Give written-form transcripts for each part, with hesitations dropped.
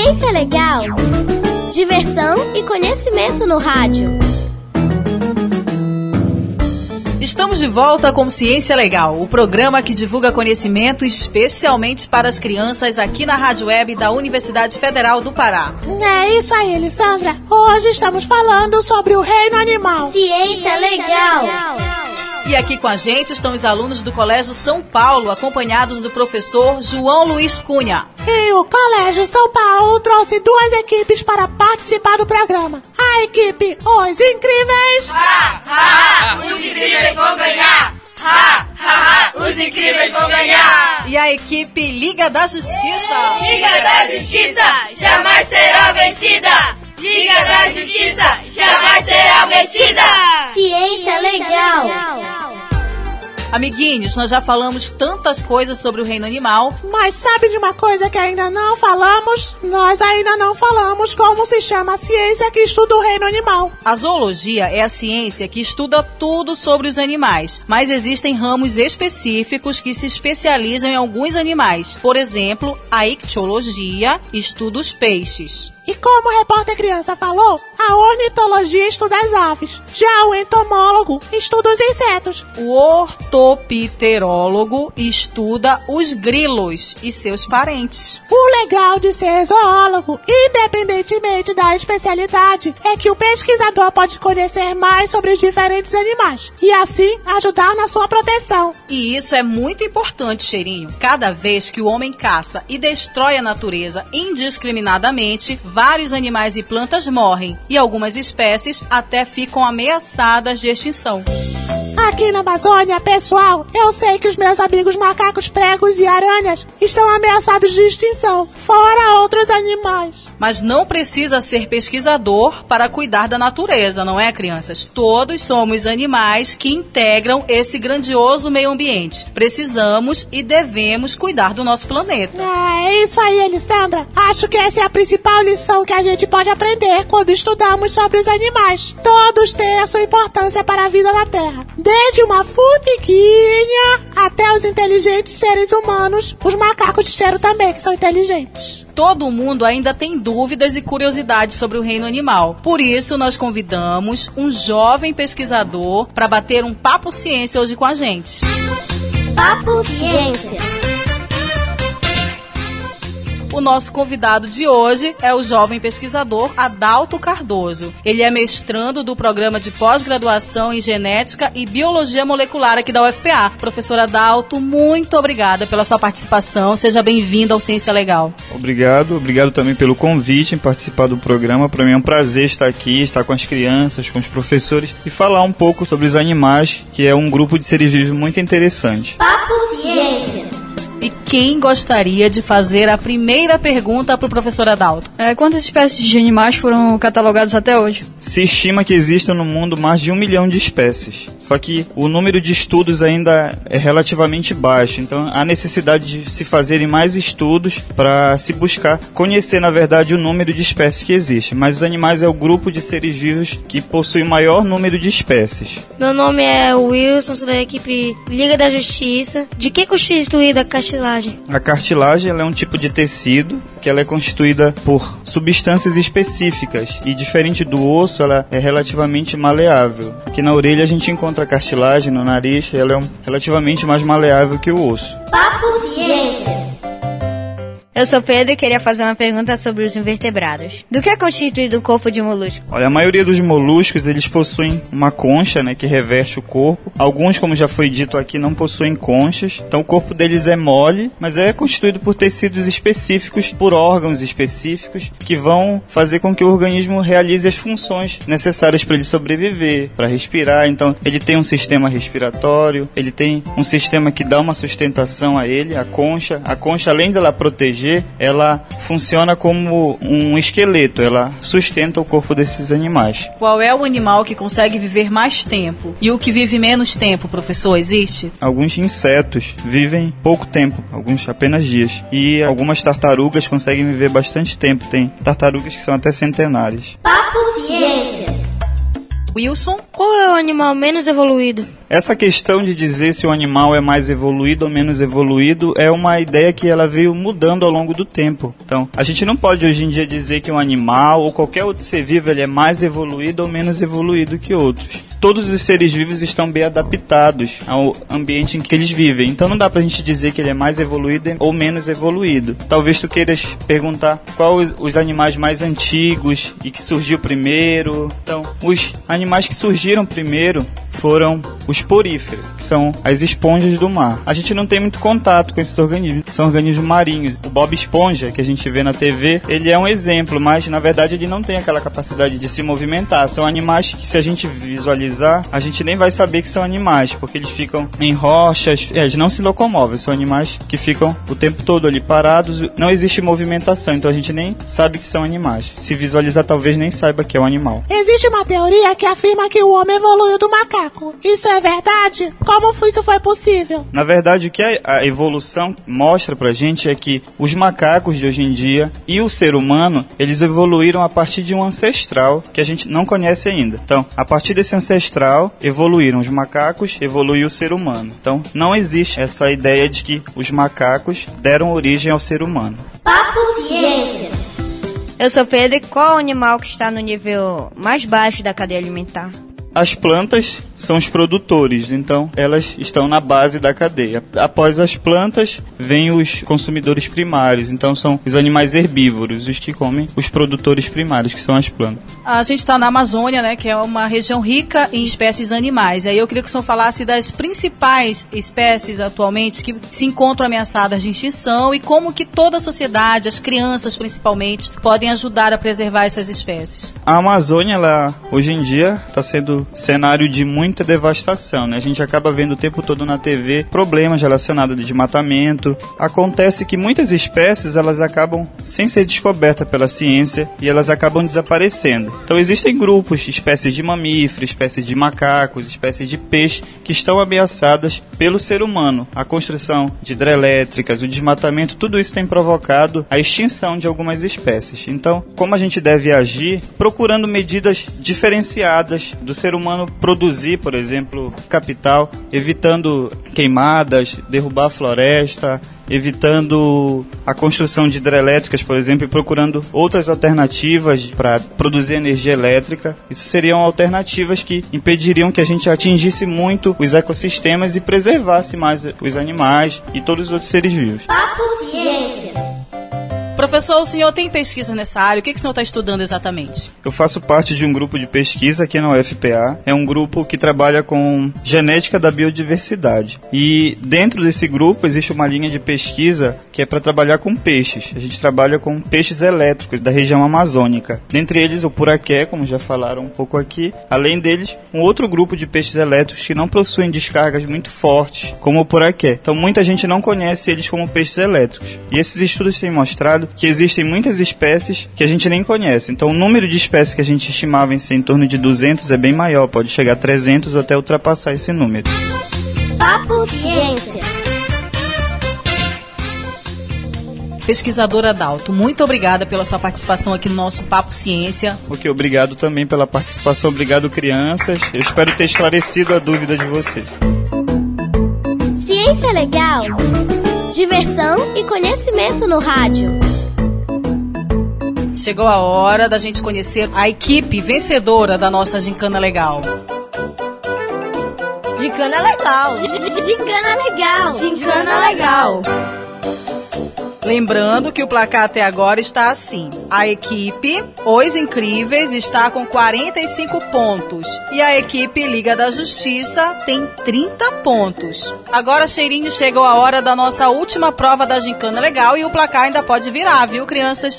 Ciência Legal. Diversão e conhecimento no rádio. Estamos de volta com Ciência Legal, o programa que divulga conhecimento especialmente para as crianças aqui na Rádio Web da Universidade Federal do Pará. É isso aí, Lissandra. Hoje estamos falando sobre o reino animal. Ciência Legal. E aqui com a gente estão os alunos do Colégio São Paulo, acompanhados do professor João Luiz Cunha. E o Colégio São Paulo trouxe 2 equipes para participar do programa. A equipe Os Incríveis... Os Incríveis vão ganhar! Os Incríveis vão ganhar! E a equipe Liga da Justiça. Liga da Justiça jamais será vencida! Liga da Justiça jamais será vencida! Ciência Legal. Amiguinhos, nós já falamos tantas coisas sobre o reino animal. Mas sabe de uma coisa que ainda não falamos? Nós ainda não falamos como se chama a ciência que estuda o reino animal. A zoologia é a ciência que estuda tudo sobre os animais, mas existem ramos específicos que se especializam em alguns animais. Por exemplo, a ictiologia estuda os peixes. E como o repórter criança falou, a ornitologia estuda as aves. Já o entomólogo estuda os insetos. O ortopterólogo estuda os grilos e seus parentes. O legal de ser zoólogo, independentemente da especialidade, é que o pesquisador pode conhecer mais sobre os diferentes animais e assim ajudar na sua proteção. E isso é muito importante, Cheirinho. Cada vez que o homem caça e destrói a natureza indiscriminadamente, vários animais e plantas morrem e algumas espécies até ficam ameaçadas de extinção. Aqui na Amazônia, pessoal, eu sei que os meus amigos macacos pregos e aranhas estão ameaçados de extinção, fora outros animais. Mas não precisa ser pesquisador para cuidar da natureza, não é, crianças? Todos somos animais que integram esse grandioso meio ambiente. Precisamos e devemos cuidar do nosso planeta. É isso aí, Alessandra. Acho que essa é a principal lição que a gente pode aprender quando estudamos sobre os animais. Todos têm a sua importância para a vida na Terra. Desde uma formiguinha até os inteligentes seres humanos, os macacos de cheiro também, que são inteligentes. Todo mundo ainda tem dúvidas e curiosidades sobre o reino animal. Por isso, nós convidamos um jovem pesquisador para bater um papo ciência hoje com a gente. Papo Ciência. O nosso convidado de hoje é o jovem pesquisador Adalto Cardoso. Ele é mestrando do programa de pós-graduação em Genética e Biologia Molecular aqui da UFPA. Professor Adalto, muito obrigada pela sua participação. Seja bem-vindo ao Ciência Legal. Obrigado também pelo convite em participar do programa. Para mim é um prazer estar aqui, estar com as crianças, com os professores e falar um pouco sobre os animais, que é um grupo de seres vivos muito interessante. Papo Ciência. E quem gostaria de fazer a primeira pergunta para o professor Adalto? Quantas espécies de animais foram catalogadas até hoje? Se estima que existam no mundo mais de 1 milhão de espécies. Só que o número de estudos ainda é relativamente baixo. Então há necessidade de se fazerem mais estudos para se buscar conhecer, na verdade, o número de espécies que existe. Mas os animais é o grupo de seres vivos que possui o maior número de espécies. Meu nome é Wilson, sou da equipe Liga da Justiça. De que é constituída a cartilagem? A cartilagem ela é um tipo de tecido que ela é constituída por substâncias específicas e, diferente do osso, ela é relativamente maleável. Aqui na orelha a gente encontra a cartilagem, no nariz ela é relativamente mais maleável que o osso. Papo Ciência. Eu sou Pedro e queria fazer uma pergunta sobre os invertebrados. Do que é constituído o corpo de um molusco? Olha, a maioria dos moluscos, eles possuem uma concha, né, que reveste o corpo. Alguns, como já foi dito aqui, não possuem conchas. Então o corpo deles é mole, mas é constituído por tecidos específicos, por órgãos específicos, que vão fazer com que o organismo realize as funções necessárias para ele sobreviver, para respirar. Então ele tem um sistema respiratório, ele tem um sistema que dá uma sustentação a ele, a concha. A concha, além dela proteger, ela funciona como um esqueleto, ela sustenta o corpo desses animais. Qual é o animal que consegue viver mais tempo? E o que vive menos tempo, professor, existe? Alguns insetos vivem pouco tempo, alguns apenas dias. E algumas tartarugas conseguem viver bastante tempo. Tem tartarugas que são até centenárias. Papo Ciência. Wilson? Qual é o animal menos evoluído? Essa questão de dizer se o animal é mais evoluído ou menos evoluído é uma ideia que ela veio mudando ao longo do tempo. Então, a gente não pode hoje em dia dizer que um animal ou qualquer outro ser vivo ele é mais evoluído ou menos evoluído que outros. Todos os seres vivos estão bem adaptados ao ambiente em que eles vivem. Então não dá pra gente dizer que ele é mais evoluído ou menos evoluído. Talvez tu queiras perguntar qual os animais mais antigos e que surgiu primeiro. Então, os animais que surgiram primeiro foram os poríferos, que são as esponjas do mar. A gente não tem muito contato com esses organismos, são organismos marinhos. O Bob Esponja, que a gente vê na TV, ele é um exemplo, mas na verdade ele não tem aquela capacidade de se movimentar. São animais que, se a gente visualizar, a gente nem vai saber que são animais, porque eles ficam em rochas, eles não se locomovem, são animais que ficam o tempo todo ali parados, não existe movimentação, então a gente nem sabe que são animais. Se visualizar, talvez nem saiba que é um animal. Existe uma teoria que afirma que o homem evoluiu do macaco. Isso é verdade? Como isso foi possível? Na verdade, o que a evolução mostra pra gente é que os macacos de hoje em dia e o ser humano, eles evoluíram a partir de um ancestral que a gente não conhece ainda. Então, a partir desse ancestral, evoluíram os macacos, evoluiu o ser humano. Então, não existe essa ideia de que os macacos deram origem ao ser humano. Papo Ciência. Eu sou Pedro e qual animal que está no nível mais baixo da cadeia alimentar? As plantas são os produtores, então elas estão na base da cadeia. Após as plantas, vêm os consumidores primários, então são os animais herbívoros, os que comem os produtores primários, que são as plantas. A gente está na Amazônia, né, que é uma região rica em espécies animais. Aí eu queria que o senhor falasse das principais espécies atualmente que se encontram ameaçadas de extinção e como que toda a sociedade, as crianças principalmente, podem ajudar a preservar essas espécies. A Amazônia, ela, hoje em dia, está sendo cenário de muita devastação, né? A gente acaba vendo o tempo todo na TV problemas relacionados a desmatamento. Acontece que muitas espécies elas acabam sem ser descobertas pela ciência e elas acabam desaparecendo. Então existem grupos, espécies de mamíferos, espécies de macacos, espécies de peixe que estão ameaçadas pelo ser humano. A construção de hidrelétricas, o desmatamento, tudo isso tem provocado a extinção de algumas espécies. Então, como a gente deve agir? Procurando medidas diferenciadas do ser humano produzir, por exemplo, capital, evitando queimadas, derrubar a floresta, evitando a construção de hidrelétricas, por exemplo, e procurando outras alternativas para produzir energia elétrica. Isso seriam alternativas que impediriam que a gente atingisse muito os ecossistemas e preservasse mais os animais e todos os outros seres vivos. Papo Ciência. Professor, o senhor tem pesquisa nessa área? O que o senhor está estudando exatamente? Eu faço parte de um grupo de pesquisa aqui na UFPA. É um grupo que trabalha com genética da biodiversidade. E dentro desse grupo existe uma linha de pesquisa que é para trabalhar com peixes. A gente trabalha com peixes elétricos da região amazônica. Dentre eles o puraqué, como já falaram um pouco aqui. Além deles, um outro grupo de peixes elétricos que não possuem descargas muito fortes, como o puraqué. Então muita gente não conhece eles como peixes elétricos. E esses estudos têm mostrado que existem muitas espécies que a gente nem conhece. Então o número de espécies que a gente estimava em ser em torno de 200 é bem maior, pode chegar a 300 até ultrapassar esse número. Papo Ciência. Pesquisadora Adalto, muito obrigada pela sua participação aqui no nosso Papo Ciência. Ok, obrigado também pela participação, obrigado crianças. Eu espero ter esclarecido a dúvida de vocês. Ciência legal, diversão e conhecimento no rádio. Chegou a hora da gente conhecer a equipe vencedora da nossa Gincana Legal. Gincana legal. Gincana legal. Gincana legal. Lembrando que o placar até agora está assim. A equipe Os Incríveis está com 45 pontos. E a equipe Liga da Justiça tem 30 pontos. Agora, cheirinho, chegou a hora da nossa última prova da Gincana Legal e o placar ainda pode virar, viu, crianças?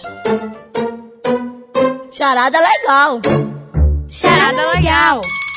Charada legal. Charada legal.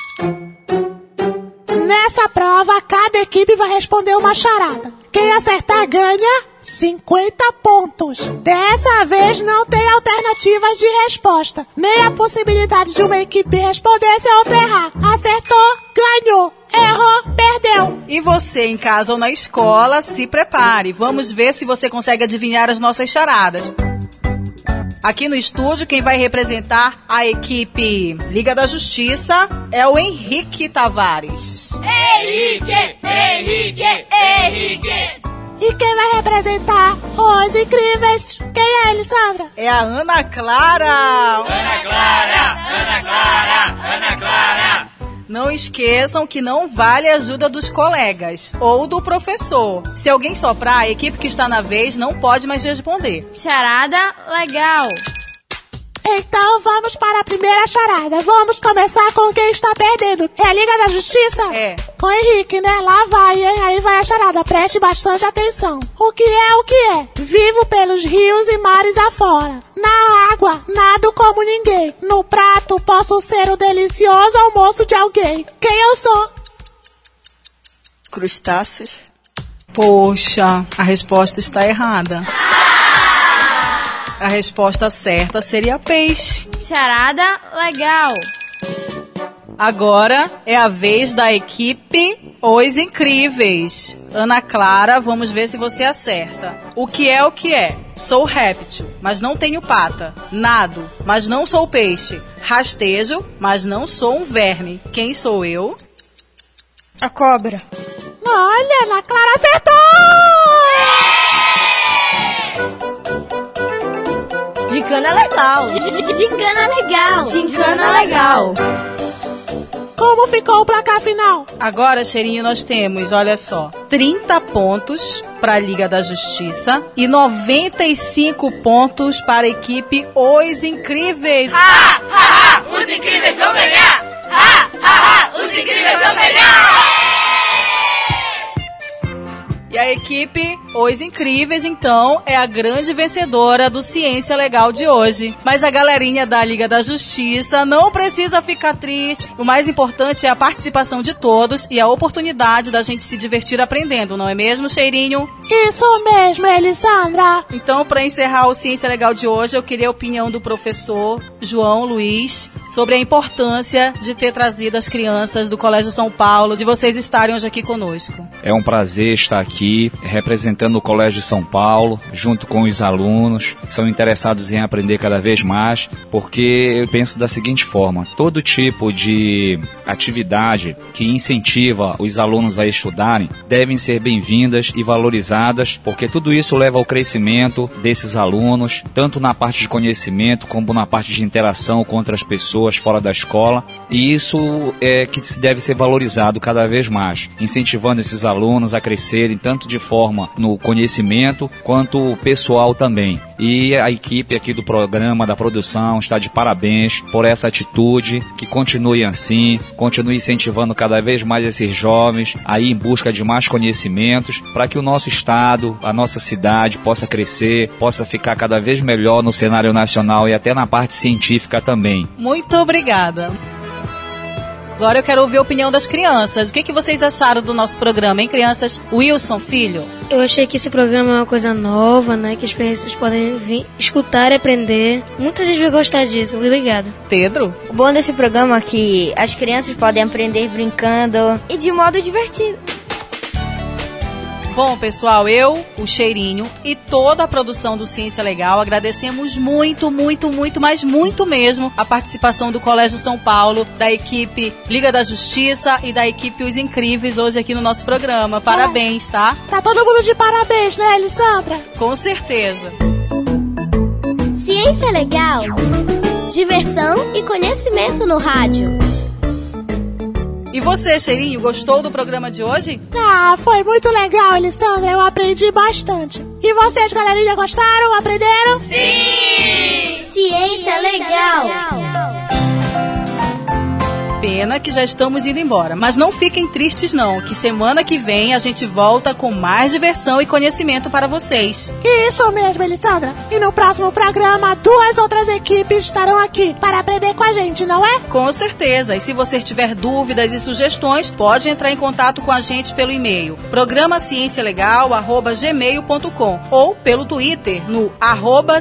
Nessa prova, cada equipe vai responder uma charada. Quem acertar ganha 50 pontos. Dessa vez não tem alternativas de resposta, nem a possibilidade de uma equipe responder se a outra errar. Acertou, ganhou. Errou, perdeu. E você em casa ou na escola, se prepare. Vamos ver se você consegue adivinhar as nossas charadas. Aqui no estúdio, quem vai representar a equipe Liga da Justiça é o Henrique Tavares. Henrique! E quem vai representar os incríveis? Quem é, Elisandra? É a Ana Clara. Não esqueçam que não vale a ajuda dos colegas ou do professor. Se alguém soprar, a equipe que está na vez não pode mais responder. Charada legal. Então vamos para a primeira charada. Vamos começar com quem está perdendo. É a Liga da Justiça? É. Com o Henrique, né? Lá vai, hein? Aí vai a charada. Preste bastante atenção. O que é? Vivo pelos rios e mares afora. Na água, nado como ninguém. No prato, posso ser o delicioso almoço de alguém. Quem eu sou? Crustáceos. Poxa, a resposta está errada. A resposta certa seria peixe. Charada legal. Agora é a vez da equipe Os Incríveis. Ana Clara, vamos ver se você acerta. O que é? Sou réptil, mas não tenho pata. Nado, mas não sou peixe. Rastejo, mas não sou um verme. Quem sou eu? A cobra. Olha, Ana Clara acertou! Gincana legal. Gincana legal. Como ficou o placar final? Agora, Cheirinho, nós temos, olha só, 30 pontos para a Liga da Justiça e 95 pontos para a equipe Os Incríveis. Os incríveis vão ganhar! Os incríveis vão ganhar! E a equipe Os Incríveis, então, é a grande vencedora do Ciência Legal de hoje. Mas a galerinha da Liga da Justiça não precisa ficar triste. O mais importante é a participação de todos e a oportunidade da gente se divertir aprendendo, não é mesmo, Cheirinho? Isso mesmo, Elisandra. Então, para encerrar o Ciência Legal de hoje, eu queria a opinião do professor João Luiz sobre a importância de ter trazido as crianças do Colégio São Paulo, de vocês estarem hoje aqui conosco. É um prazer estar aqui representando o Colégio São Paulo, junto com os alunos que são interessados em aprender cada vez mais, porque eu penso da seguinte forma: todo tipo de atividade que incentiva os alunos a estudarem devem ser bem-vindas e valorizadas, porque tudo isso leva ao crescimento desses alunos, tanto na parte de conhecimento como na parte de interação com outras pessoas fora da escola, e isso é que deve ser valorizado cada vez mais, incentivando esses alunos a crescerem tanto de forma no conhecimento quanto pessoal também. E a equipe aqui do programa, da produção, está de parabéns por essa atitude, que continue assim, continue incentivando cada vez mais esses jovens a ir em busca de mais conhecimentos, para que o nosso estado, a nossa cidade possa crescer, possa ficar cada vez melhor no cenário nacional e até na parte científica também. Muito obrigada. Agora eu quero ouvir a opinião das crianças. O que vocês acharam do nosso programa, hein, crianças? Wilson, filho? Eu achei que esse programa é uma coisa nova, né? Que as crianças podem vir escutar e aprender. Muita gente vai gostar disso. Obrigada. Pedro? O bom desse programa é que as crianças podem aprender brincando e de modo divertido. Bom, pessoal, eu, o Cheirinho e toda a produção do Ciência Legal agradecemos muito, mas muito mesmo a participação do Colégio São Paulo, da equipe Liga da Justiça e da equipe Os Incríveis hoje aqui no nosso programa. Parabéns, tá? Tá todo mundo de parabéns, né, Elisandra? Com certeza. Ciência Legal. Diversão e conhecimento no rádio. E você, Cheirinho, gostou do programa de hoje? Ah, foi muito legal, Elisandra. Eu aprendi bastante. E vocês, galerinha, gostaram? Aprenderam? Sim! Ciência Legal. Pena que já estamos indo embora, mas não fiquem tristes não, que semana que vem a gente volta com mais diversão e conhecimento para vocês. Isso mesmo, Elisandra. E no próximo programa, 2 outras equipes estarão aqui para aprender com a gente, não é? Com certeza. E se você tiver dúvidas e sugestões, pode entrar em contato com a gente pelo e-mail programaciêncialegal@gmail.com ou pelo Twitter no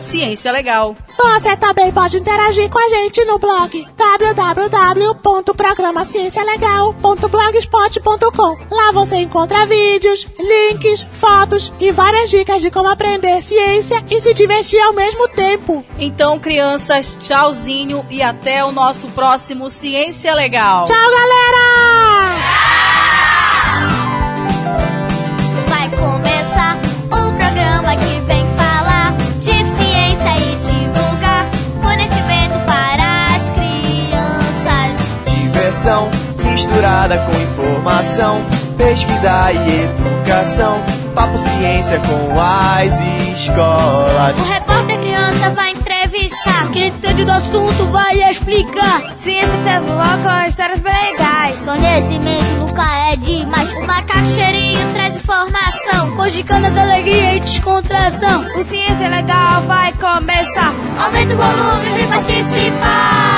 @ciêncialegal. Você também pode interagir com a gente no blog www.programaciêncialegal.com. programa ciencialegal.blogspot.com. Lá você encontra vídeos, links, fotos e várias dicas de como aprender ciência e se divertir ao mesmo tempo. Então, crianças, tchauzinho e até o nosso próximo Ciência Legal. Tchau, galera! Vai começar o programa que vem falar de ciência e divulgar conhecimento para as crianças. Diversão misturada com informação, pesquisa e educação, papo ciência com as escolas. O repórter criança vai entrevistar Quem entende do assunto vai explicar. Ciência tabular com histórias bem legais. conhecimento nunca é demais. O macaco cheirinho traz informação, Cogicanas, alegria e descontração. O Ciência Legal vai começar. Aumenta o volume, vem participar.